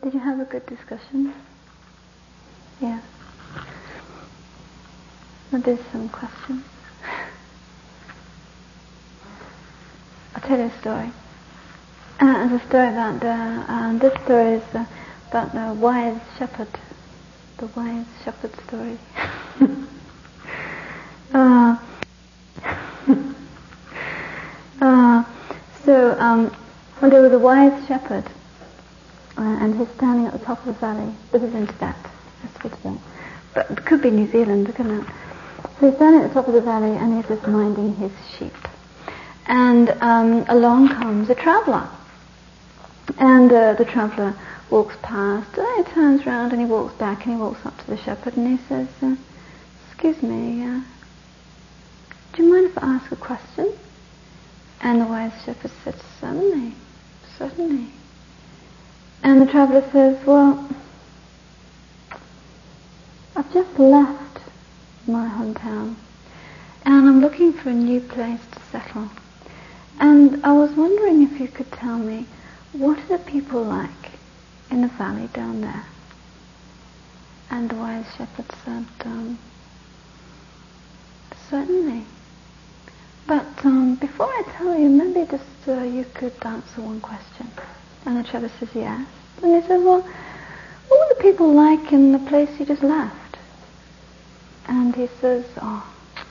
Did you have a good discussion? Yeah. Well, there's some questions. I'll tell you a story. It's a story about this story is about the wise shepherd. The wise shepherd story. Well, there was a wise shepherd, and he's standing at the top of the valley. This is in Tibet. That's for Tibet. But it could be New Zealand, couldn't it? So he's standing at the top of the valley, and he's just minding his sheep. And along comes a traveller. And the traveller walks past, he turns round and he walks back and he walks up to the shepherd and he says, excuse me, do you mind if I ask a question? And the wise shepherd said, certainly. And the traveller says, well, I've just left my hometown and I'm looking for a new place to settle. And I was wondering if you could tell me, what are the people like in the valley down there? And the wise shepherd said, certainly. But before I tell you, maybe just you could answer one question. And the traveller says, yes. And he said, well, what were the people like in the place you just left? And he says, oh,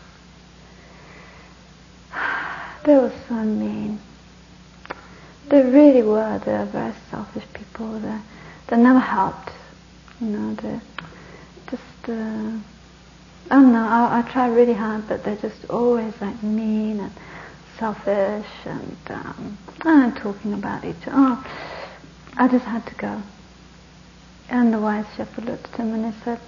they were so mean. They really were. They're very selfish people. They never helped. They're just, I don't know, I try really hard, but they're just always like mean and selfish and talking about each other. Oh, I just had to go. And the wise shepherd looked at him and he said,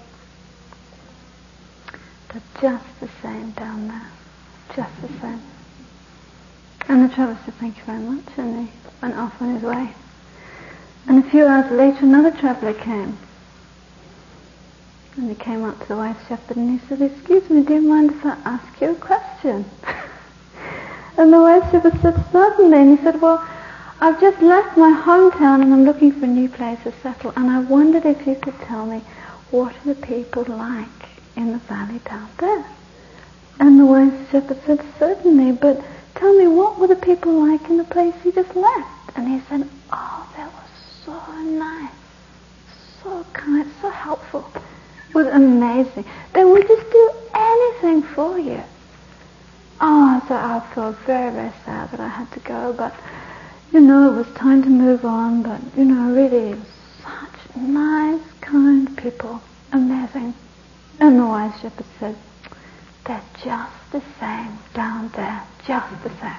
they're just the same down there. Just the same. And the traveller said, thank you very much, and he went off on his way. And a few hours later, another traveller came. And he came up to the wise shepherd and he said, excuse me, do you mind if I ask you a question? And the wise shepherd said, certainly. And he said, well, I've just left my hometown and I'm looking for a new place to settle. And I wondered if you could tell me, what are the people like in the valley down there? And the wise shepherd said, certainly, but tell me, what were the people like in the place you just left? And he said, oh, they were so nice, so kind, so helpful. It was amazing. They would just do anything for you. Oh, so I felt very, very sad that I had to go, but, it was time to move on, but, really such nice, kind people. Amazing. And the wise shepherd said, they're just the same down there, just the same.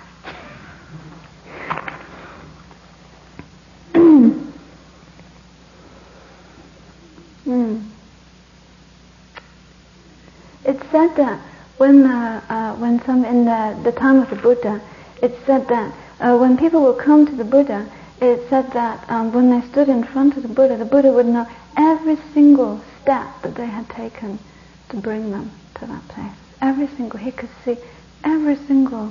It's said that when some in the time of the Buddha, it's said that when people would come to the Buddha, it said that when they stood in front of the Buddha would know every single step that they had taken to bring them to that place. Every single, he could see every single,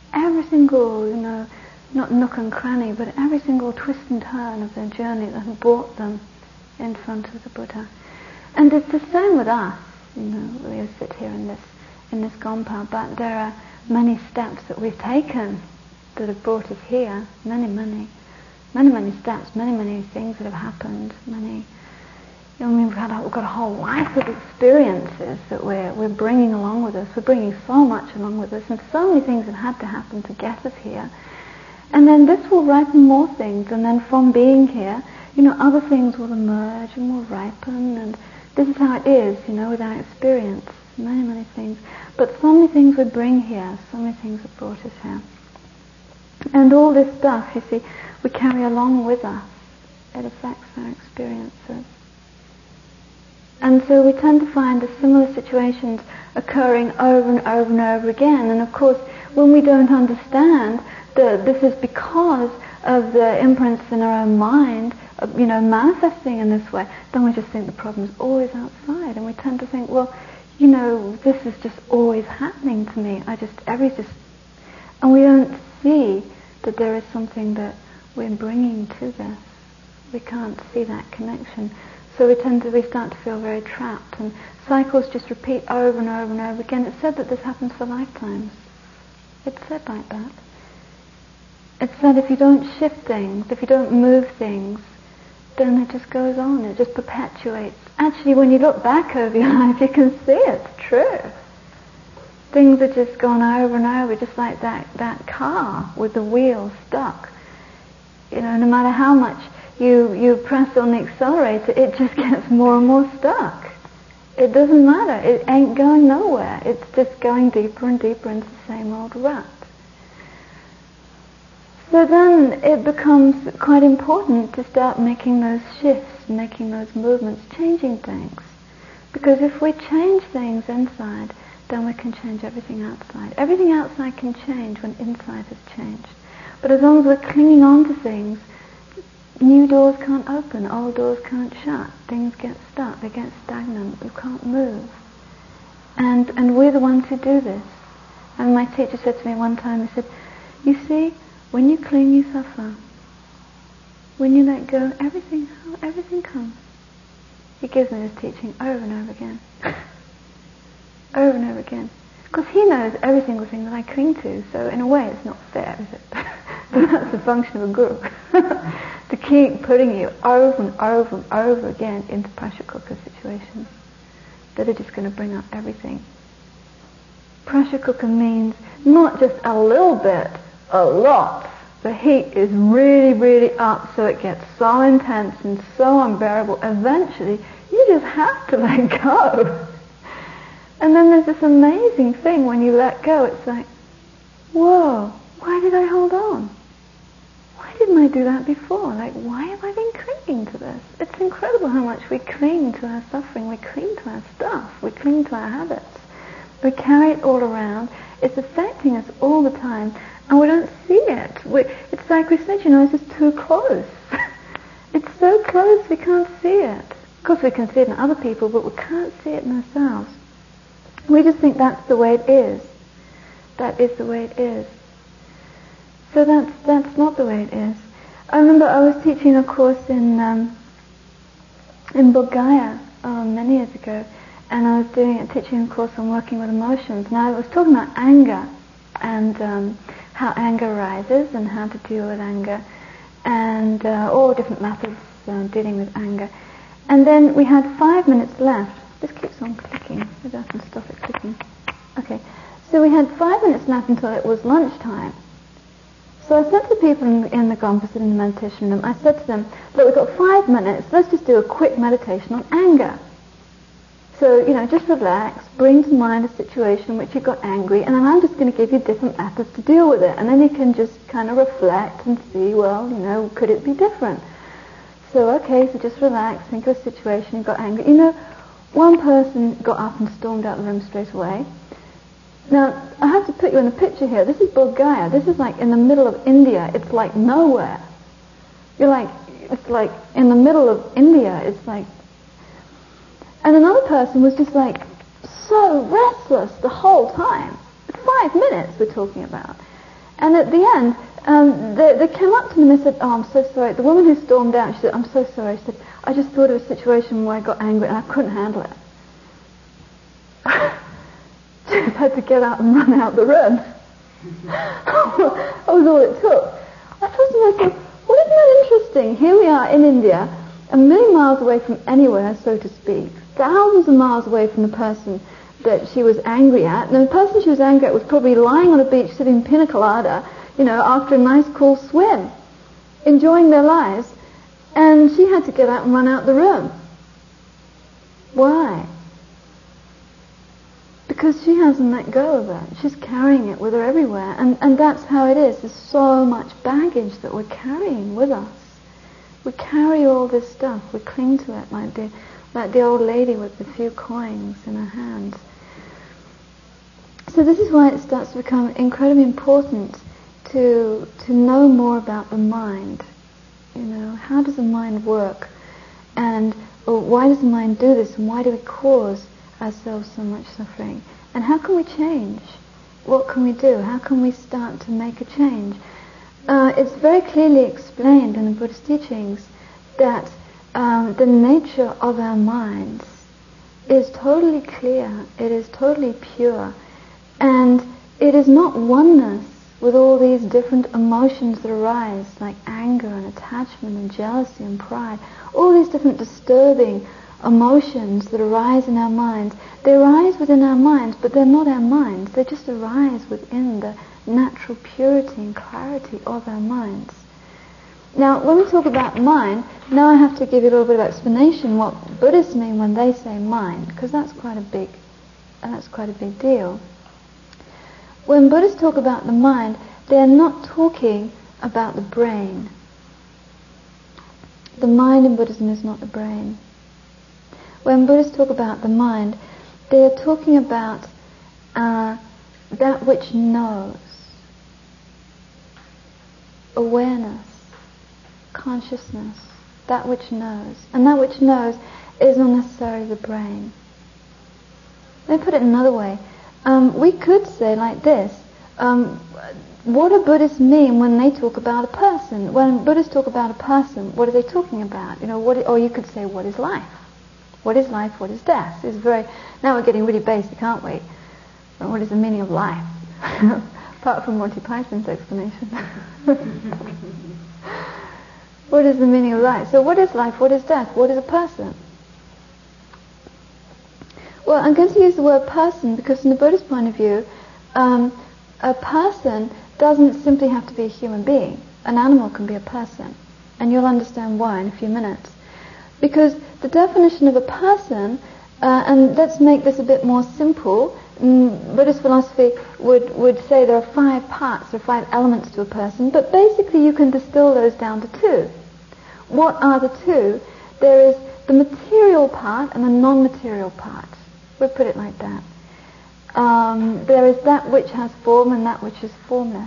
not nook and cranny, but every single twist and turn of their journey that had brought them in front of the Buddha. And it's the same with us. We sit here in this gompa, but there are many steps that we've taken that have brought us here. Many steps, many things that have happened. We've got a whole life of experiences that we're bringing along with us. We're bringing so much along with us, and so many things have had to happen to get us here. And then this will ripen more things, and then from being here, other things will emerge and will ripen, and this is how it is, with our experience. Many things. But so many things we bring here, so many things have brought us here. And all this stuff, you see, we carry along with us. It affects our experiences. And so we tend to find the similar situations occurring over and over and over again. And of course, when we don't understand that this is because of the imprints in our own mind, manifesting in this way, then we just think the problem is always outside. And we tend to think, well, this is just always happening to me. And we don't see that there is something that we're bringing to this. We can't see that connection. So we start to feel very trapped, and cycles just repeat over and over and over again. It's said that this happens for lifetimes. It's said like that. It's said if you don't shift things, if you don't move things, then it just goes on, it just perpetuates. Actually, when you look back over your life, you can see it's true. Things are just gone over and over, just like that car with the wheel stuck. You know, no matter how much you press on the accelerator, it just gets more and more stuck. It doesn't matter, it ain't going nowhere. It's just going deeper and deeper into the same old rut. So then it becomes quite important to start making those shifts, making those movements, changing things. Because if we change things inside, then we can change everything outside. Everything outside can change when inside has changed. But as long as we're clinging on to things, new doors can't open, old doors can't shut, things get stuck, they get stagnant, you can't move. And we're the ones who do this. And my teacher said to me one time, he said, you see, when you cling, you suffer. When you let go, everything comes. He gives me this teaching over and over again. Over and over again. Because he knows every single thing that I cling to, so in a way it's not fair, is it? But that's the function of a guru. To keep putting you over and over and over again into pressure cooker situations that are just going to bring up everything. Pressure cooker means not just a little bit, a lot. The heat is really, really up, so it gets so intense and so unbearable. Eventually, you just have to let go. And then there's this amazing thing when you let go. It's like, whoa, why did I hold on? Why didn't I do that before? Like, why have I been clinging to this? It's incredible how much we cling to our suffering. We cling to our stuff. We cling to our habits. We carry it all around. It's affecting us all the time. And we don't see it. It's like we said, it's just too close. It's so close we can't see it. Of course we can see it in other people, but we can't see it in ourselves. We just think that's the way it is. That is the way it is. So that's not the way it is. I remember I was teaching a course in Bodh Gaya many years ago, and I was teaching a course on working with emotions. Now I was talking about anger and how anger arises and how to deal with anger, and all different methods dealing with anger. And then we had 5 minutes left. This keeps on clicking. Maybe I can stop it clicking. Okay. So we had 5 minutes left until it was lunchtime. So I said to people in the Gompa sitting in the meditation room, I said to them, look, we've got 5 minutes. Let's just do a quick meditation on anger. So, just relax, bring to mind a situation in which you got angry, and then I'm just going to give you different methods to deal with it. And then you can just kind of reflect and see, well, could it be different? So, okay, so just relax, think of a situation, you got angry. One person got up and stormed out of the room straight away. Now, I have to put you in the picture here. This is Bodh Gaya. This is like in the middle of India. It's like nowhere. It's like in the middle of India. It's like... And another person was just like so restless the whole time. 5 minutes we're talking about. And at the end, they came up to me and they said, oh, I'm so sorry. The woman who stormed out, she said, I'm so sorry. She said, I just thought of a situation where I got angry and I couldn't handle it. She just had to get out and run out the room. That was all it took. I thought to myself, well, isn't that interesting? Here we are in India, a million miles away from anywhere, so to speak, thousands of miles away from the person that she was angry at. And the person she was angry at was probably lying on a beach sitting in pina colada, after a nice cool swim, enjoying their lives. And she had to get out and run out the room. Why? Because she hasn't let go of it. She's carrying it with her everywhere. And that's how it is. There's so much baggage that we're carrying with us. We carry all this stuff. We cling to it like the old lady with the few coins in her hands. So this is why it starts to become incredibly important to know more about the mind. How does the mind work? And why does the mind do this? And why do we cause ourselves so much suffering? And how can we change? What can we do? How can we start to make a change? It's very clearly explained in the Buddhist teachings that the nature of our minds is totally clear, it is totally pure, and it is not oneness with all these different emotions that arise, like anger and attachment and jealousy and pride, all these different disturbing emotions that arise in our minds. They arise within our minds, but they're not our minds. They just arise within the natural purity and clarity of our minds. Now, when we talk about mind, now I have to give you a little bit of explanation what Buddhists mean when they say mind, because that's quite a big deal. When Buddhists talk about the mind, they are not talking about the brain. The mind in Buddhism is not the brain. When Buddhists talk about the mind, they are talking about that which knows, awareness, consciousness, that which knows. And that which knows is not necessarily the brain. Let me put it another way. We could say like this, what do Buddhists mean when they talk about a person? When Buddhists talk about a person, what are they talking about? Or you could say, what is life? What is life? What is death? Now we're getting really basic, aren't we? What is the meaning of life? Apart from Monty Python's explanation. What is the meaning of life? So what is life? What is death? What is a person? Well, I'm going to use the word person because from the Buddhist point of view, a person doesn't simply have to be a human being. An animal can be a person. And you'll understand why in a few minutes. Because the definition of a person, and let's make this a bit more simple, Buddhist philosophy would say there are 5 parts or 5 elements to a person, but basically you can distill those down to 2. What are the 2? There is the material part and the non-material part. We'll put it like that. There is that which has form and that which is formless.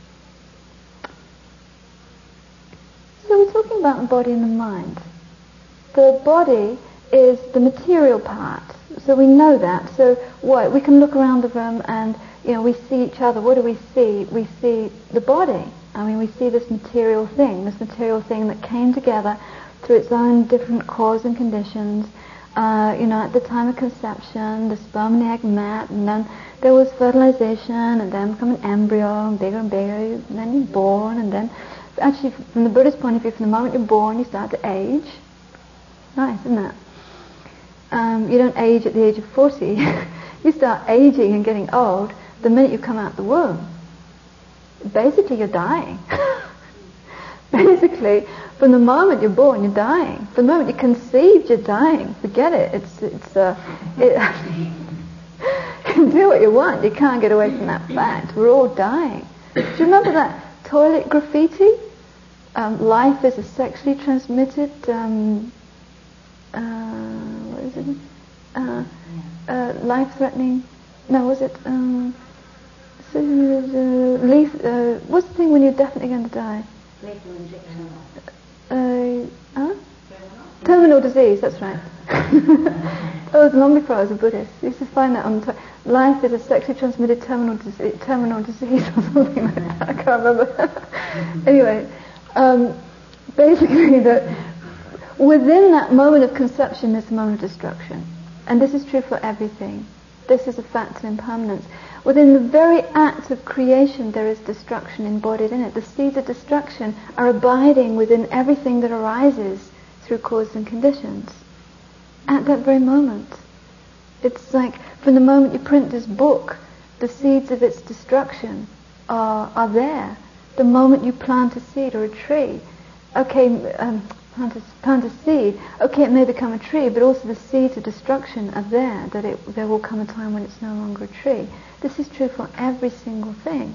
So we're talking about the body and the mind. The body is the material part, so we know that. So what? We can look around the room and we see each other. What do we see? We see the body. I mean, we see this material thing that came together through its own different cause and conditions. At the time of conception, the sperm and the egg met, and then there was fertilization, and then become an embryo, and bigger, and then you're born, and then, actually, from the Buddhist point of view, from the moment you're born, you start to age. Nice, isn't it? You don't age at the age of 40. You start aging and getting old the minute you come out the womb. Basically, you're dying. Basically, from the moment you're born, you're dying. From the moment you're conceived, you're dying. Forget it. You can do what you want. You can't get away from that fact. We're all dying. Do you remember that toilet graffiti? Life is a sexually transmitted, what is it? Life-threatening. No, was it? What's the thing when you're definitely going to die? Lethal injection. Terminal disease, that's right. That was long before I was a Buddhist. You used to find that on life is a sexually transmitted terminal disease or something like that. I can't remember. Anyway, basically that within that moment of conception there's a moment of destruction. And this is true for everything. This is a fact of impermanence. Within the very act of creation there is destruction embodied in it. The seeds of destruction are abiding within everything that arises through cause and conditions. At that very moment. It's like from the moment you print this book, the seeds of its destruction are there. The moment you plant a seed or a tree, plant a seed, it may become a tree, but also the seeds of destruction are there, there will come a time when it's no longer a tree. This is true for every single thing.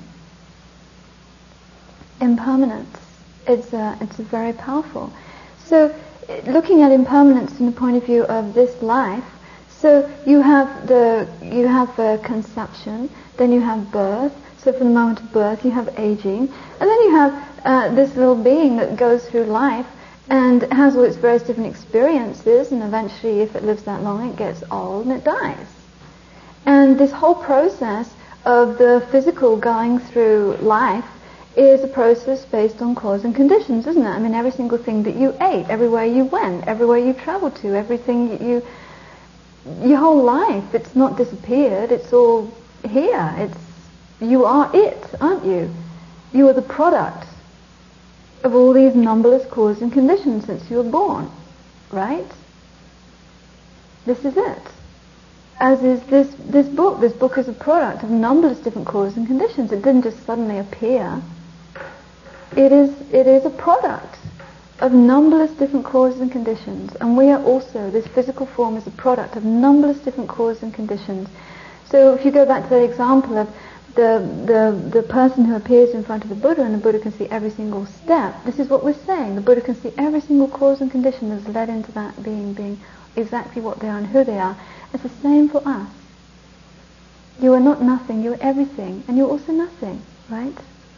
Impermanence, it's very powerful. So, looking at impermanence from the point of view of this life, so you have conception, then you have birth. So from the moment of birth, you have aging, and then you have this little being that goes through life and has all its various different experiences, and eventually, if it lives that long, it gets old and it dies. And this whole process of the physical going through life is a process based on cause and conditions, isn't it? I mean, every single thing that you ate, everywhere you went, everywhere you traveled to, everything your whole life, it's not disappeared, it's all here. You are it, aren't you? You are the product of all these numberless causes and conditions since you were born, right? This is it. As is this book. This book is a product of numberless different causes and conditions. It didn't just suddenly appear. It is a product of numberless different causes and conditions. And we are also, this physical form is a product of numberless different causes and conditions. So if you go back to the example of the person who appears in front of the Buddha, and the Buddha can see every single step, this is what we're saying. The Buddha can see every single cause and condition that's led into that being exactly what they are and who they are. It's the same for us. You are not nothing, you are everything, and you're also nothing, right?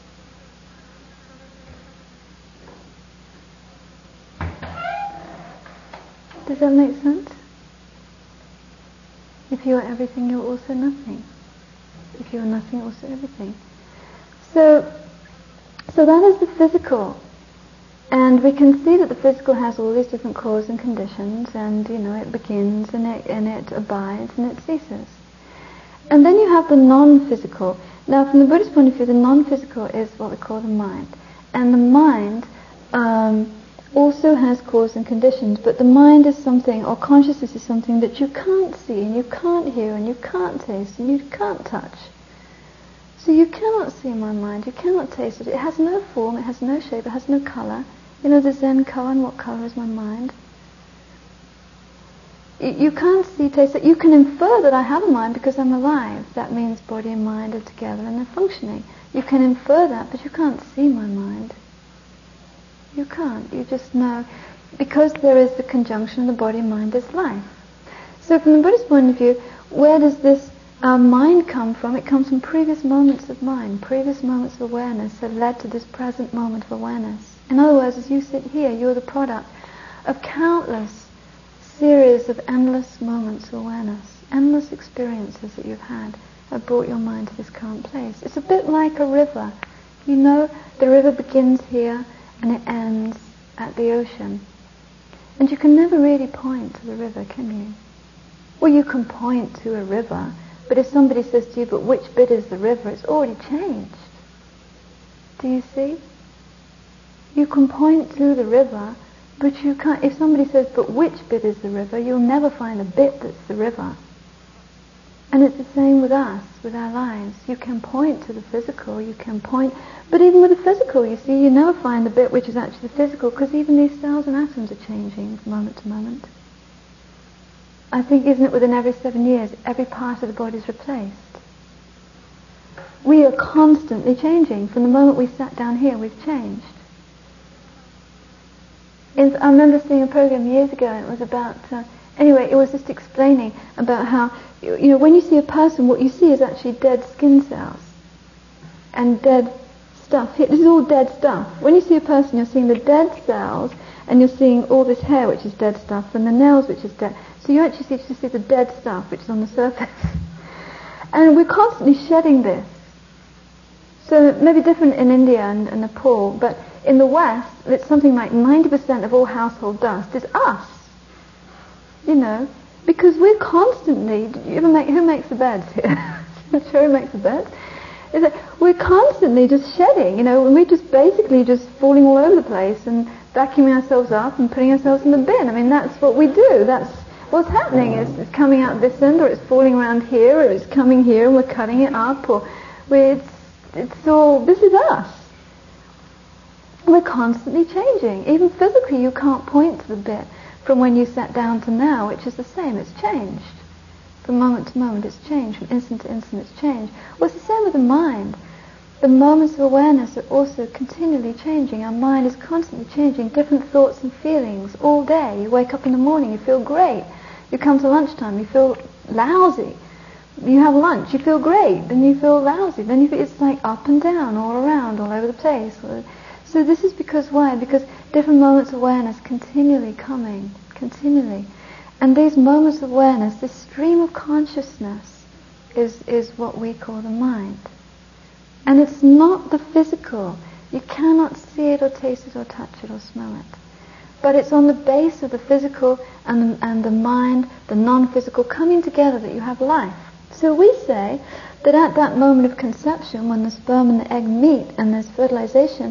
Does that make sense? If you are everything, you're also nothing. If you are nothing, you're also everything. So that is the physical. And we can see that the physical has all these different causes and conditions, and it begins and it abides and it ceases. And then you have the non-physical. Now, from the Buddhist point of view, the non-physical is what we call the mind. And the mind also has cause and conditions, but the mind is something, or consciousness is something that you can't see, and you can't hear, and you can't taste, and you can't touch. So you cannot see my mind, you cannot taste it. It has no form, it has no shape, it has no colour. The Zen koan, what colour is my mind? You can't see, taste it. You can infer that I have a mind because I'm alive. That means body and mind are together and they're functioning. You can infer that, but you can't see my mind. You can't. You just know. Because there is the conjunction of the body and mind is life. So from the Buddhist point of view, where does this mind come from? It comes from previous moments of mind, previous moments of awareness that led to this present moment of awareness. In other words, as you sit here, you're the product of countless series of endless moments of awareness, endless experiences that you've had have brought your mind to this current place. It's a bit like a river. The river begins here and it ends at the ocean. And you can never really point to the river, can you? Well, you can point to a river, but if somebody says to you, but which bit is the river, it's already changed. Do you see? You can point to the river, but you can't. If somebody says, but which bit is the river, you'll never find a bit that's the river. And it's the same with us, with our lives. You can point to the physical, you can point, but even with the physical, you see, you never find the bit which is actually the physical, because even these cells and atoms are changing from moment to moment. I think, isn't it, within every 7 years, every part of the body is replaced. We are constantly changing. From the moment we sat down here, we've changed. I remember seeing a program years ago, and it was about, it was just explaining about how, when you see a person, what you see is actually dead skin cells and dead stuff. This is all dead stuff. When you see a person, you're seeing the dead cells, and you're seeing all this hair, which is dead stuff, and the nails, which is dead. So you actually see the dead stuff, which is on the surface. And we're constantly shedding this. So it may be different in India and Nepal, but in the West, it's something like 90% of all household dust is us. Because we're constantly, who makes the beds here? I'm not sure who makes the beds. Is that we're constantly just shedding, and we're just basically just falling all over the place and vacuuming ourselves up and putting ourselves in the bin. I mean, that's what we do. That's what's happening. It's coming out this end, or it's falling around here, or it's coming here and we're cutting it up, or it's all, this is us. We're constantly changing. Even physically, you can't point to the bit from when you sat down to now, which is the same. It's changed. From moment to moment, it's changed. From instant to instant, it's changed. Well, it's the same with the mind. The moments of awareness are also continually changing. Our mind is constantly changing. Different thoughts and feelings all day. You wake up in the morning, you feel great. You come to lunchtime, you feel lousy. You have lunch, you feel great. Then you feel lousy. Then it's like up and down, all around, all over the place. So this is because why? Because different moments of awareness continually coming, continually. And these moments of awareness, this stream of consciousness is what we call the mind. And it's not the physical. You cannot see it or taste it or touch it or smell it. But it's on the base of the physical and the mind, the non-physical coming together that you have life. So we say that at that moment of conception, when the sperm and the egg meet and there's fertilization,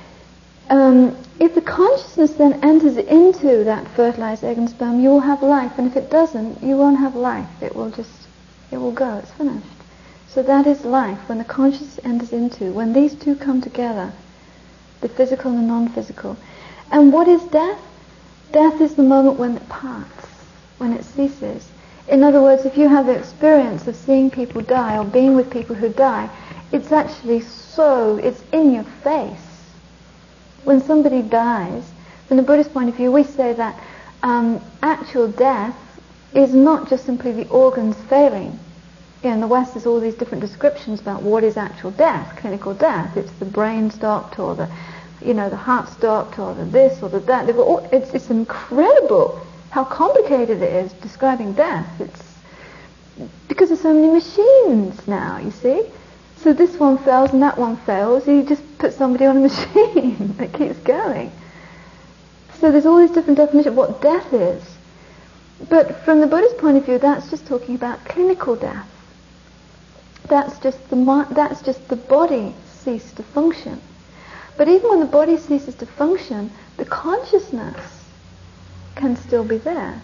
if the consciousness then enters into that fertilized egg and sperm, you will have life. And if it doesn't, you won't have life. It will go. It's finished. So that is life, when the consciousness enters into, when these two come together, the physical and the non-physical. And what is death? Death is the moment when it parts, when it ceases. In other words, if you have the experience of seeing people die or being with people who die, it's actually it's in your face. When somebody dies, from the Buddhist point of view, we say that actual death is not just simply the organs failing. In the West, there's all these different descriptions about what is actual death, clinical death. It's the brain stopped, or the heart stopped, or the this or the that. It's incredible how complicated it is describing death. It's because there's so many machines now, you see. So this one fails and that one fails. You just put somebody on a machine that keeps going. So there's all these different definitions of what death is. But from the Buddhist point of view, that's just talking about clinical death. That's just the body ceased to function. But even when the body ceases to function, the consciousness can still be there.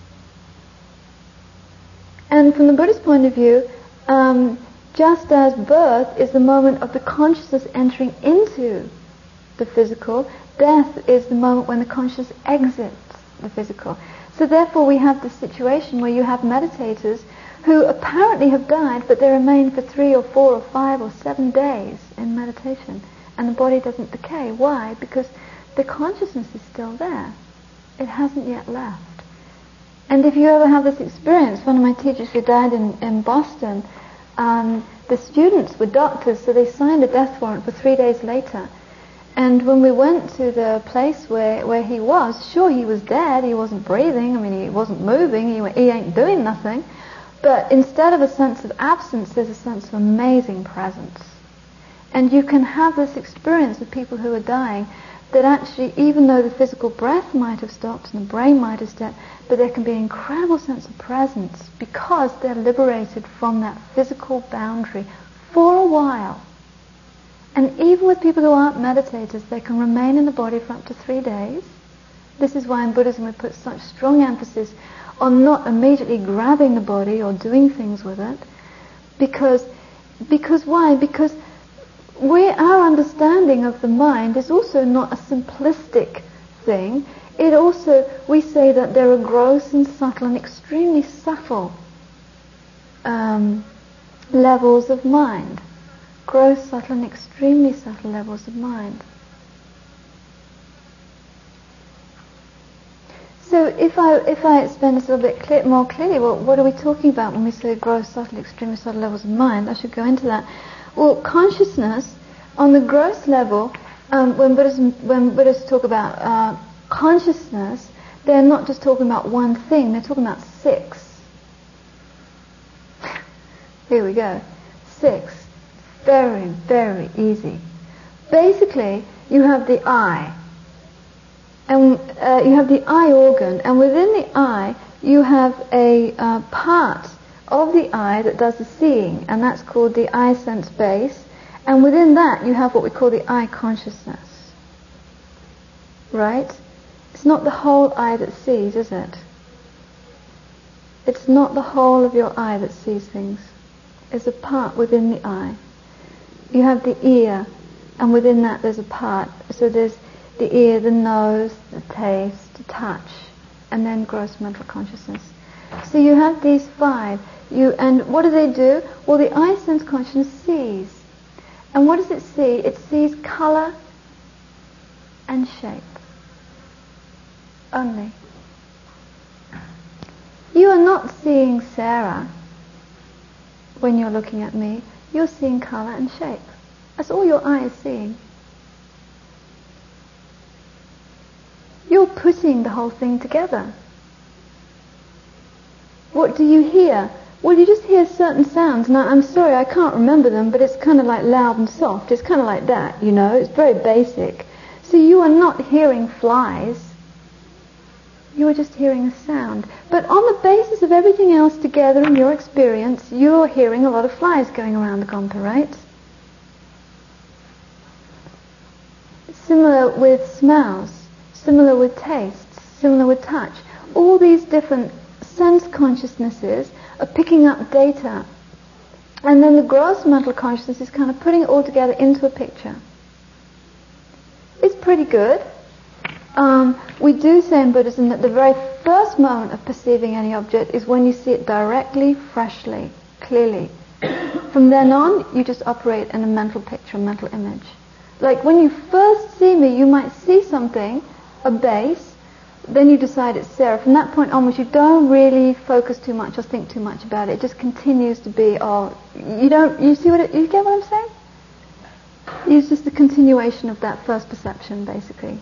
And from the Buddhist point of view, just as birth is the moment of the consciousness entering into the physical, death is the moment when the consciousness exits the physical. So therefore we have this situation where you have meditators who apparently have died, but they remain for 3 or 4 or 5 or 7 days in meditation, and the body doesn't decay. Why? Because the consciousness is still there. It hasn't yet left. And if you ever have this experience, one of my teachers who died in Boston, the students were doctors, so they signed a death warrant for 3 days later. And when we went to the place where he was, sure, he was dead, he wasn't breathing, he wasn't moving, he ain't doing nothing. But instead of a sense of absence, there's a sense of amazing presence. And you can have this experience with people who are dying, that actually, even though the physical breath might have stopped and the brain might have stopped, but there can be an incredible sense of presence because they're liberated from that physical boundary for a while. And even with people who aren't meditators, they can remain in the body for up to 3 days. This is why in Buddhism we put such strong emphasis on not immediately grabbing the body or doing things with it. Because why? Because our understanding of the mind is also not a simplistic thing. It also, we say that there are gross and subtle and extremely subtle levels of mind. Gross, subtle and extremely subtle levels of mind. So if I explain this a little bit more clearly, well, what are we talking about when we say gross, subtle, extremely subtle levels of mind? I should go into that. Well, consciousness, on the gross level, when Buddhists talk about consciousness, they're not just talking about one thing, they're talking about 6. Here we go. 6. Very, very easy. Basically, you have the eye. And you have the eye organ, and within the eye, you have a part of the eye that does the seeing, and that's called the eye sense base. And within that, you have what we call the eye consciousness. Right? It's not the whole eye that sees, is it? It's not the whole of your eye that sees things. It's a part within the eye. You have the ear, and within that there's a part. So there's the ear, the nose, the taste, the touch, and then gross mental consciousness. So you have these 5. And what do they do? Well, the eye sense consciousness sees. And what does it see? It sees colour and shape. Only. You are not seeing Sarah when you're looking at me. You're seeing colour and shape. That's all your eye is seeing. You're putting the whole thing together. What do you hear? Well, you just hear certain sounds. Now, I'm sorry, I can't remember them, but it's kind of like loud and soft. It's kind of like that, you know. It's very basic. So you are not hearing flies. You are just hearing a sound. But on the basis of everything else together in your experience, you're hearing a lot of flies going around the gompa, right? Similar with smells, similar with tastes, similar with touch. All these different sense consciousnesses are picking up data. And then the gross mental consciousness is kind of putting it all together into a picture. It's pretty good. We do say in Buddhism that the very first moment of perceiving any object is when you see it directly, freshly, clearly. From then on, you just operate in a mental picture, a mental image. Like when you first see me, you might see something, a base, then you decide it's Sarah. From that point onwards, you don't really focus too much or think too much about it. It just continues to be, you see you get what I'm saying? It's just the continuation of that first perception, basically.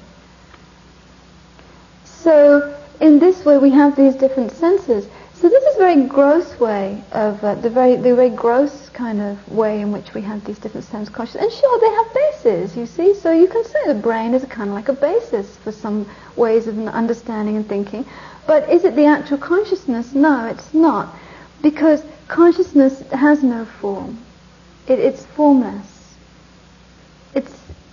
So, in this way, we have these different senses. So this is a very gross way of, the very gross kind of way in which we have these different sense consciousness. And sure, they have bases, you see. So you can say the brain is kind of like a basis for some ways of understanding and thinking. But is it the actual consciousness? No, it's not. Because consciousness has no form. It's formless. It's,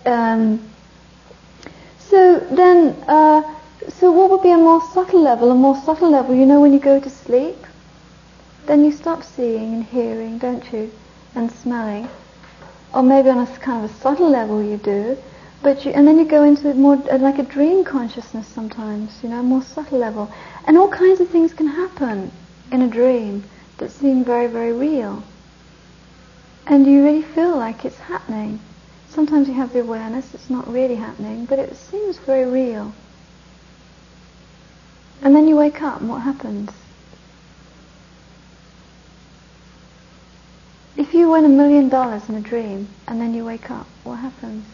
So what would be a more subtle level? A more subtle level, you know, when you go to sleep, then you stop seeing and hearing, don't you, and smelling. Or maybe on a kind of a subtle level you do, and then you go into more like a dream consciousness sometimes, you know, a more subtle level. And all kinds of things can happen in a dream that seem very, very real. And you really feel like it's happening. Sometimes you have the awareness it's not really happening, but it seems very real. And then you wake up, and what happens? If you win $1 million in a dream, and then you wake up, what happens?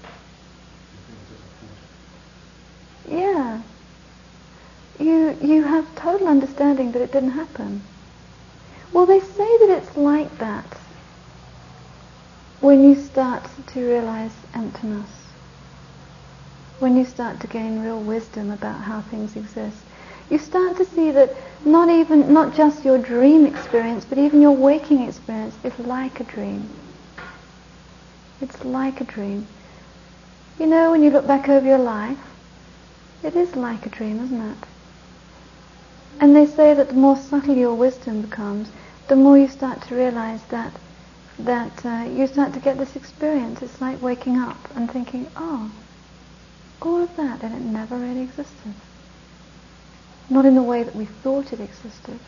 Yeah. You have total understanding that it didn't happen. Well, they say that it's like that when you start to realize emptiness. When you start to gain real wisdom about how things exist. You start to see that not just your dream experience, but even your waking experience is like a dream. It's like a dream. You know, when you look back over your life, it is like a dream, isn't it? And they say that the more subtle your wisdom becomes, the more you start to realize that you start to get this experience. It's like waking up and thinking, oh, all of that, and it never really existed. Not in the way that we thought it existed.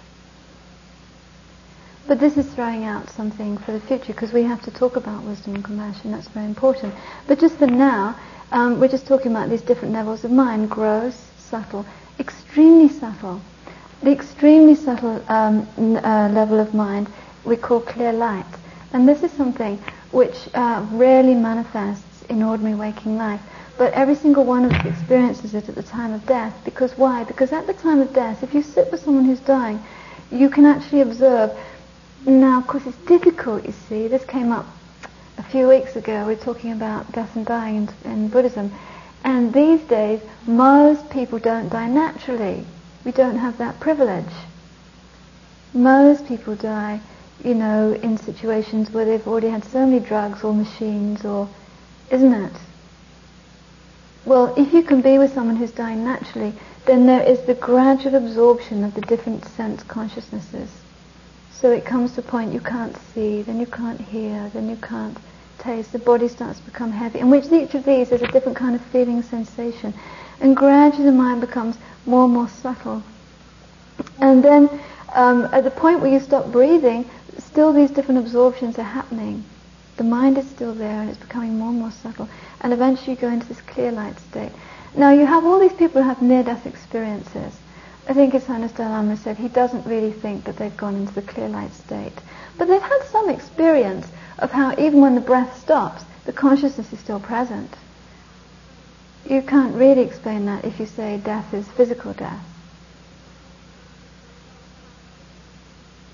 But this is throwing out something for the future, because we have to talk about wisdom and compassion. That's very important. But just for now, we're just talking about these different levels of mind: gross, subtle, extremely subtle. The extremely subtle level of mind we call clear light. And this is something which rarely manifests in ordinary waking life. But every single one of us experiences it at the time of death. Because why? Because at the time of death, if you sit with someone who's dying, you can actually observe. Now, of course, it's difficult, you see. This came up a few weeks ago. We were talking about death and dying in Buddhism. And these days, most people don't die naturally. We don't have that privilege. Most people die, you know, in situations where they've already had so many drugs or machines isn't it? Well, if you can be with someone who's dying naturally, then there is the gradual absorption of the different sense consciousnesses. So it comes to a point you can't see, then you can't hear, then you can't taste. The body starts to become heavy, in which each of these is a different kind of feeling sensation. And gradually the mind becomes more and more subtle. And then at the point where you stop breathing, still these different absorptions are happening. The mind is still there and it's becoming more and more subtle. And eventually you go into this clear light state. Now you have all these people who have near-death experiences. I think His Holiness Dalai Lama said he doesn't really think that they've gone into the clear light state. But they've had some experience of how even when the breath stops, the consciousness is still present. You can't really explain that if you say death is physical death.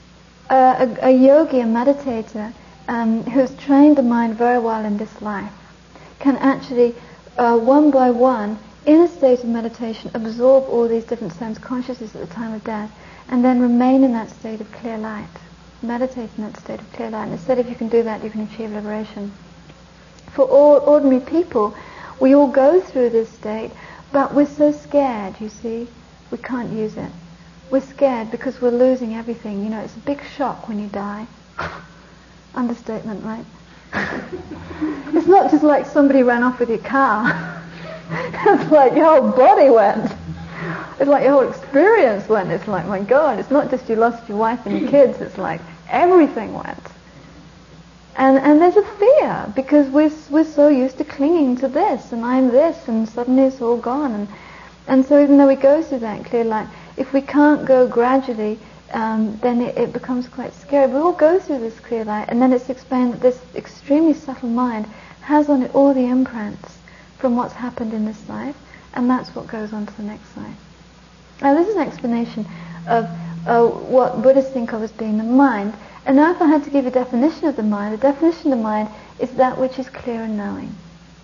a yogi, a meditator, who's trained the mind very well in this life, can actually, one by one, in a state of meditation, absorb all these different sense consciousnesses at the time of death, and then remain in that state of clear light. Meditate in that state of clear light. And instead, if you can do that, you can achieve liberation. For all ordinary people, we all go through this state, but we're so scared, you see, we can't use it. We're scared because we're losing everything. You know, it's a big shock when you die. Understatement, right? It's not just like somebody ran off with your car. It's like your whole body went. It's like your whole experience went. It's like, my God, it's not just you lost your wife and your kids, it's like everything went. And there's a fear, because we're so used to clinging to this, and I'm this, and suddenly it's all gone. And so even though we go through that clear light, if we can't go gradually, then it becomes quite scary. We all go through this clear light, and then it's explained that this extremely subtle mind has on it all the imprints from what's happened in this life, and that's what goes on to the next life. Now this is an explanation of what Buddhists think of as being the mind. And now if I had to give a definition of the mind, the definition of the mind is that which is clear and knowing.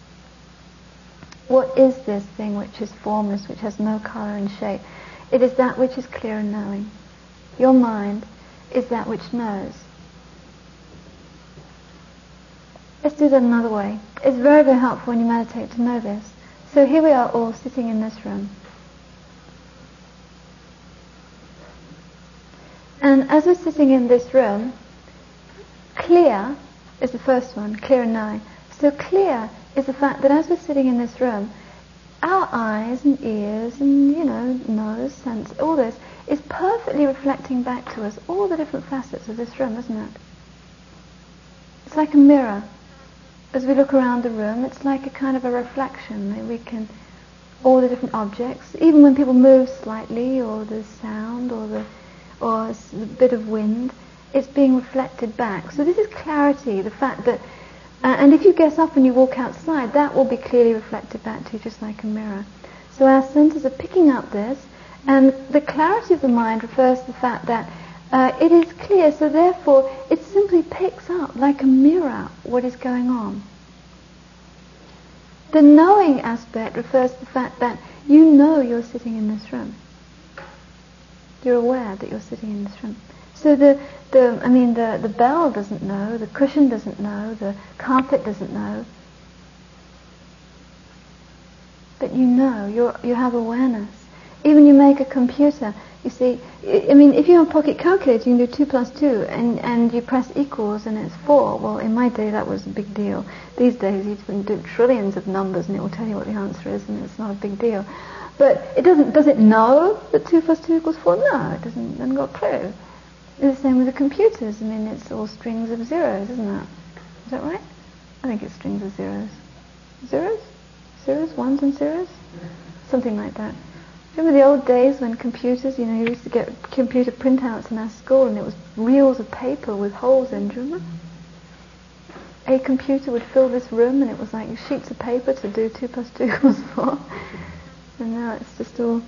What is this thing which is formless, which has no colour and shape? It is that which is clear and knowing. Your mind is that which knows. Let's do that another way. It's very, very helpful when you meditate to know this. So here we are all sitting in this room. And as we're sitting in this room, clear is the first one, clear and knowing. So clear is the fact that as we're sitting in this room, our eyes and ears and, nose, sense, all this is perfectly reflecting back to us all the different facets of this room, isn't it? It's like a mirror. As we look around the room, it's like a kind of a reflection. We can, all the different objects, even when people move slightly, or the sound, or a bit of wind, it's being reflected back. So this is clarity, the fact that, and if you get up and you walk outside, that will be clearly reflected back to you, just like a mirror. So our senses are picking up this, and the clarity of the mind refers to the fact that it is clear, so therefore it simply picks up, like a mirror, what is going on. The knowing aspect refers to the fact that you know you're sitting in this room. You're aware that you're sitting in this room. So the bell doesn't know, the cushion doesn't know, the carpet doesn't know. But you know, you have awareness. Even you make a computer, you see, if you have a pocket calculator, you can do 2 plus 2, and you press equals and it's 4. Well, in my day that was a big deal. These days you can do trillions of numbers and it will tell you what the answer is, and it's not a big deal. But it doesn't. Does it know that 2 plus 2 equals 4? No, it doesn't. Hasn't got a clue. It's the same with the computers. It's all strings of zeros, isn't it? Is that right? I think it's strings of zeros. Zeros, ones and zeros, something like that. Remember the old days when computers? You used to get computer printouts in our school, and it was reels of paper with holes in. Do you remember? A computer would fill this room, and it was like sheets of paper to do 2 plus 2 equals 4. And now it's just all...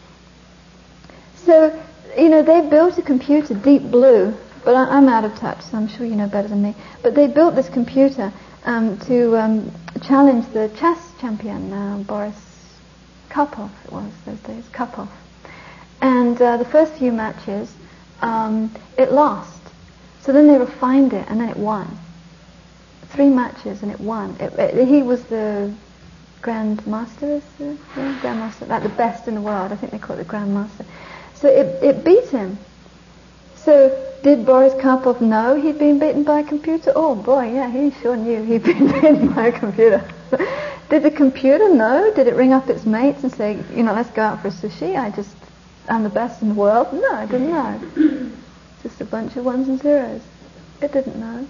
So, they built a computer, Deep Blue, but I'm out of touch, so I'm sure you know better than me. But they built this computer to challenge the chess champion, Boris Karpov, it was those days, Karpov. And the first few matches, it lost. So then they refined it, and then it won. 3 matches, and it won. He was the Grandmaster, Grandmaster, like the best in the world. I think they call it the Grandmaster. So it beat him. So did Boris Karpov know he'd been beaten by a computer? Oh boy, yeah, he sure knew he'd been beaten by a computer. Did the computer know? Did it ring up its mates and say, let's go out for a sushi? I'm the best in the world? No, it didn't know. Just a bunch of ones and zeros. It didn't know.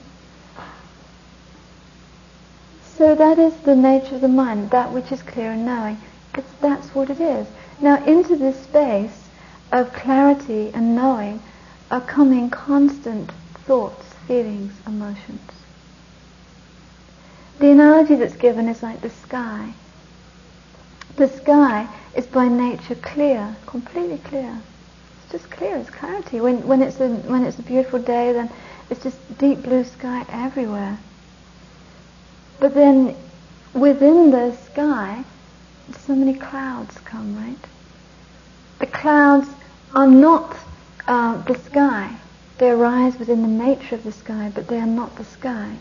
So that is the nature of the mind, that which is clear and knowing. That's what it is. Now into this space of clarity and knowing are coming constant thoughts, feelings, emotions. The analogy that's given is like the sky. The sky is by nature clear, completely clear. just clear, it's clarity. When it's a beautiful day, then it's just deep blue sky everywhere. But then within the sky, so many clouds come, right? The clouds are not the sky. They arise within the nature of the sky, but they are not the sky.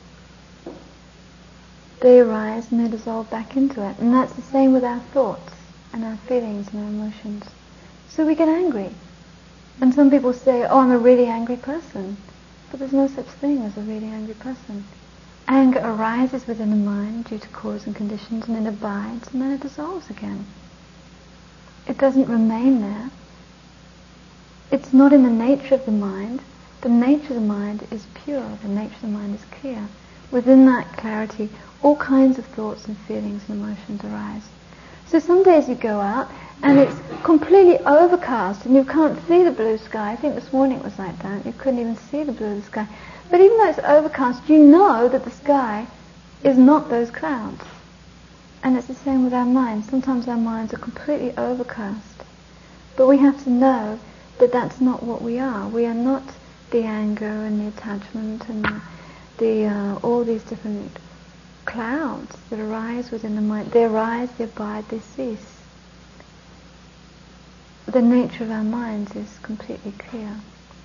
They arise and they dissolve back into it. And that's the same with our thoughts and our feelings and our emotions. So we get angry. And some people say, oh, I'm a really angry person. But there's no such thing as a really angry person. Anger arises within the mind due to cause and conditions, and it abides, and then it dissolves again. It doesn't remain there. It's not in the nature of the mind. The nature of the mind is pure. The nature of the mind is clear. Within that clarity, all kinds of thoughts and feelings and emotions arise. So some days you go out and it's completely overcast and you can't see the blue sky. I think this morning it was like that. You couldn't even see the blue of the sky. But even though it's overcast, you know that the sky is not those clouds. And it's the same with our minds. Sometimes our minds are completely overcast. But we have to know that that's not what we are. We are not the anger and the attachment and all these different clouds that arise within the mind. They arise, they abide, they cease. The nature of our minds is completely clear.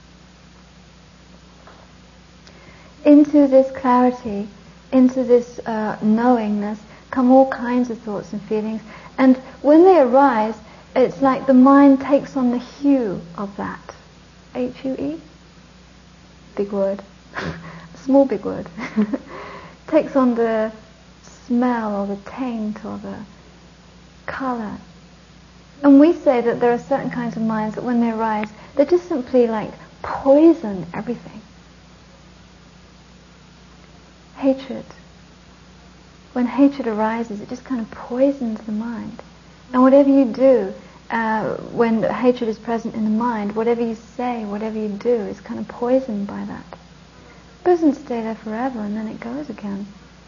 Into this clarity, into this knowingness, come all kinds of thoughts and feelings. And when they arise, it's like the mind takes on the hue of that. H-U-E? Big word. Small big word. Takes on the smell or the taint or the colour. And we say that there are certain kinds of minds that when they arise, they just simply like poison everything. Hatred. When hatred arises, it just kind of poisons the mind. And whatever you do, when hatred is present in the mind, whatever you say, whatever you do is kind of poisoned by that. It doesn't stay there forever and then it goes again.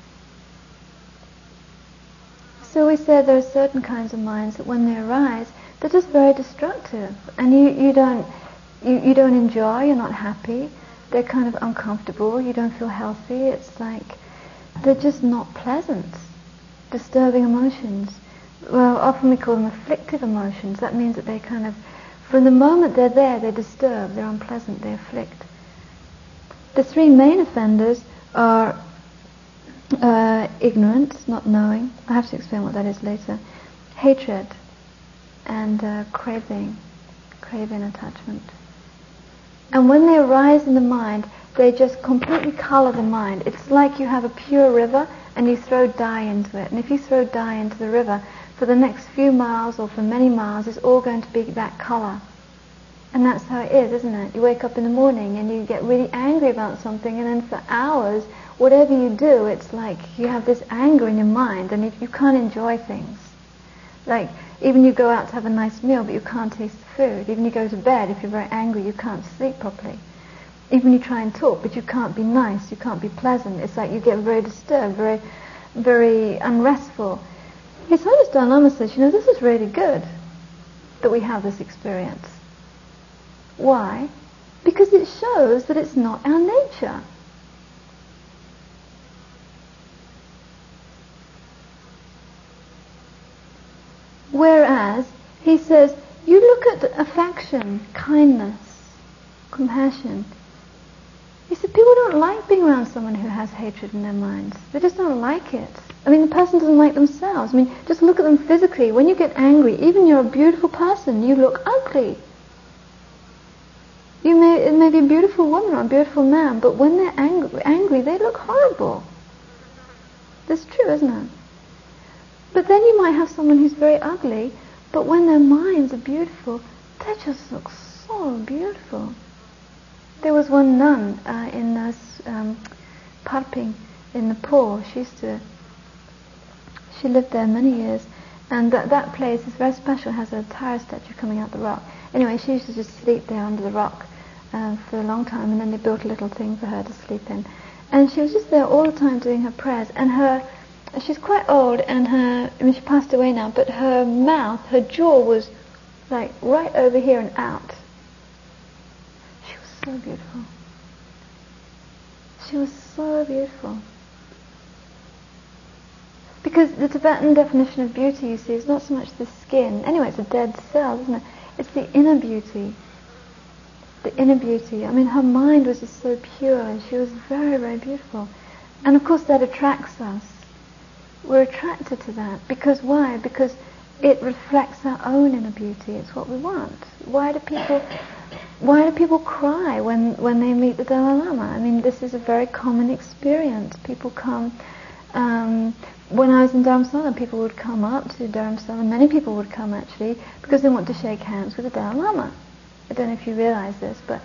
So we say there are certain kinds of minds that when they arise, they're just very destructive. And you don't enjoy, you're not happy, they're kind of uncomfortable, you don't feel healthy, it's like they're just not pleasant, disturbing emotions. Well, often we call them afflictive emotions. That means that they kind of, from the moment they're there, they disturb, they're unpleasant, they afflict. The three main offenders are ignorance, not knowing. I have to explain what that is later. Hatred and craving attachment. And when they arise in the mind, they just completely colour the mind. It's like you have a pure river and you throw dye into it. And if you throw dye into the river, for the next few miles or for many miles, it's all going to be that colour. And that's how it is, isn't it? You wake up in the morning and you get really angry about something, and then for hours, whatever you do, it's like you have this anger in your mind and you can't enjoy things. Like, even you go out to have a nice meal, but you can't taste the food. Even you go to bed, if you're very angry, you can't sleep properly. Even you try and talk, but you can't be nice, you can't be pleasant. It's like you get very disturbed, very, very unrestful. His Holiness Dalai Lama says, this is really good that we have this experience. Why? Because it shows that it's not our nature. Whereas, he says, you look at affection, kindness, compassion. He said, people don't like being around someone who has hatred in their minds. They just don't like it. I mean, the person doesn't like themselves. I mean, just look at them physically. When you get angry, even you're a beautiful person, you look ugly. It may be a beautiful woman or a beautiful man, but when they're angry, they look horrible. That's true, isn't it? But then you might have someone who's very ugly, but when their minds are beautiful, they just look so beautiful. There was one nun in Parping in Nepal. She lived there many years, and that place is very special. It has a Tara statue coming out the rock. Anyway, she used to just sleep there under the rock for a long time, and then they built a little thing for her to sleep in. And she was just there all the time doing her prayers. And she's quite old, and she passed away now, but her mouth, her jaw was like right over here and out. so beautiful. She was so beautiful. Because the Tibetan definition of beauty, you see, is not so much the skin. Anyway, it's a dead cell, isn't it? It's the inner beauty. The inner beauty. I mean, her mind was just so pure, and she was very, very beautiful. And of course that attracts us. We're attracted to that. Because why? Because it reflects our own inner beauty. It's what we want. Why do people cry when they meet the Dalai Lama? I mean, this is a very common experience. People come... when I was in Dharamsala, people would come up to Dharamsala. Many people would come, actually, because they want to shake hands with the Dalai Lama. I don't know if you realize this, but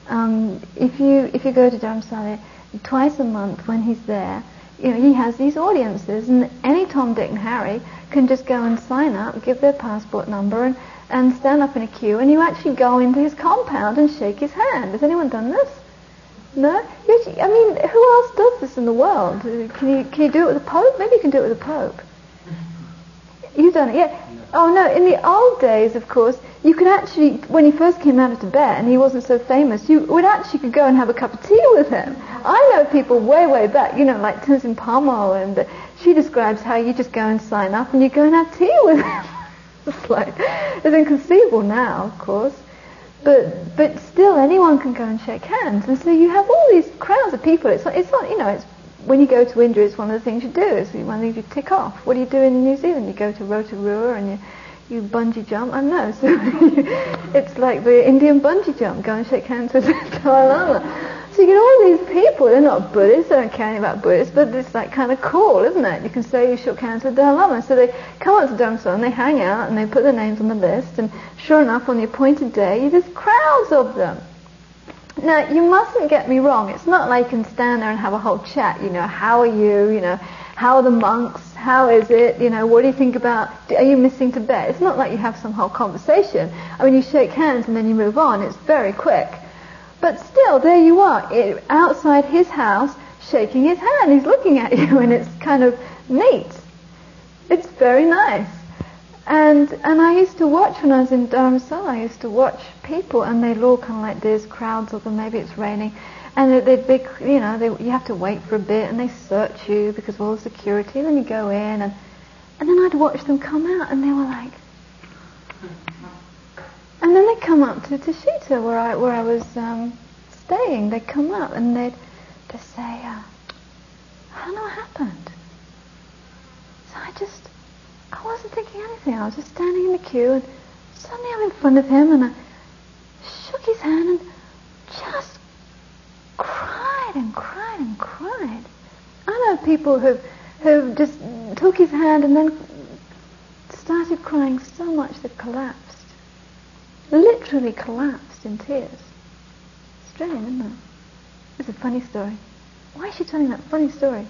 if you go to Dharamsala twice a month when he's there, you know, he has these audiences, and any Tom, Dick and Harry can just go and sign up, give their passport number, and stand up in a queue, and you actually go into his compound and shake his hand. Has anyone done this? No? I mean, who else does this in the world? Can you do it with the Pope? Maybe you can do it with the Pope. You've done it, yeah. Oh no, in the old days, of course, you could actually, when he first came out of Tibet and he wasn't so famous, you would actually could go and have a cup of tea with him. I know people way back, you know, like Tenzin Palmo, and she describes how you just go and sign up and you go and have tea with him. It's inconceivable now, of course. But still, anyone can go and shake hands, and so you have all these crowds of people. It's not, you know, it's when you go to India, it's one of the things you do. It's one of the things you tick off. What do you do in New Zealand? You go to Rotorua and you bungee jump. I don't know. So it's like the Indian bungee jump. Go and shake hands with the Dalai Lama. So you get all these people. They're not Buddhists. They don't care anything about Buddhists, but it's like kind of cool, isn't it? You can say you shook hands with the Dalai Lama. So they come up to Dharamsala and they hang out and they put their names on the list. And sure enough, on the appointed day, there's crowds of them. Now, you mustn't get me wrong. It's not like you can stand there and have a whole chat, you know, how are you, you know, how are the monks, how is it, you know, what do you think about, are you missing Tibet? It's not like you have some whole conversation. I mean, you shake hands and then you move on. It's very quick. But still, there you are, outside his house, shaking his hand. He's looking at you, and it's kind of neat. It's very nice. And I used to watch when I was in Dharamsala. I used to watch people, and they'd all kind of like there's crowds of them. Maybe it's raining, and you have to wait for a bit, and they search you because of all the security. Then you go in, and then I'd watch them come out, and they were like, and then they'd come up to Tashita where I was staying. They'd come up and they'd just say, I don't know what happened. So I wasn't thinking anything. I was just standing in the queue, and suddenly I'm in front of him, and I shook his hand and just cried and cried and cried. I know people who just took his hand and then started crying so much they collapsed. Literally collapsed in tears. Strange, isn't it? It's a funny story. Why is she telling that funny story?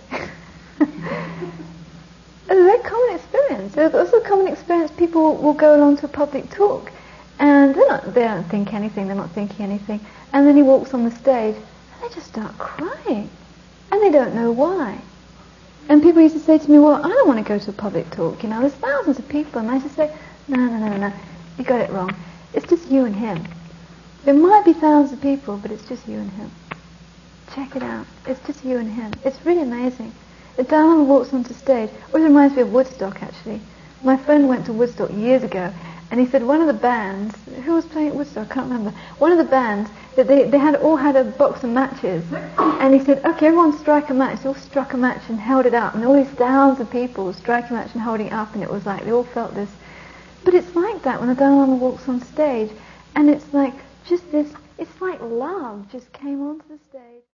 It's a very common experience. It's also a common experience. People will go along to a public talk, and they don't think anything. They're not thinking anything. And then he walks on the stage, and they just start crying, and they don't know why. And people used to say to me, "Well, I don't want to go to a public talk. You know, there's thousands of people." And I used to say, "No. You got it wrong. It's just you and him. There might be thousands of people, but it's just you and him. Check it out. It's just you and him. It's really amazing." The Dalai Lama walks onto stage. It reminds me of Woodstock, actually. My friend went to Woodstock years ago, and he said one of the bands, who was playing at Woodstock, I can't remember, one of the bands, that they had all had a box of matches. And he said, okay, everyone strike a match. They all struck a match and held it up. And all these thousands of people striking a match and holding it up, and it was like, they all felt this. But it's like that when the Dalai Lama walks on stage, and it's like just this, it's like love just came onto the stage.